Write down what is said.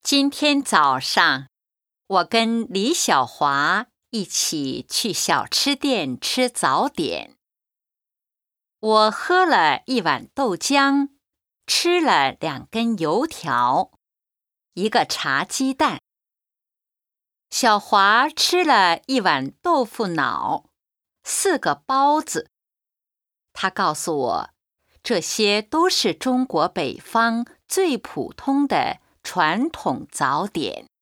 今天早上，我跟李小华一起去小吃店吃早点。我喝了1碗豆浆，吃了2根油条，1个茶鸡蛋。小华吃了1碗豆腐脑，4个包子。他告诉我，这些都是中国北方最普通的传统早点。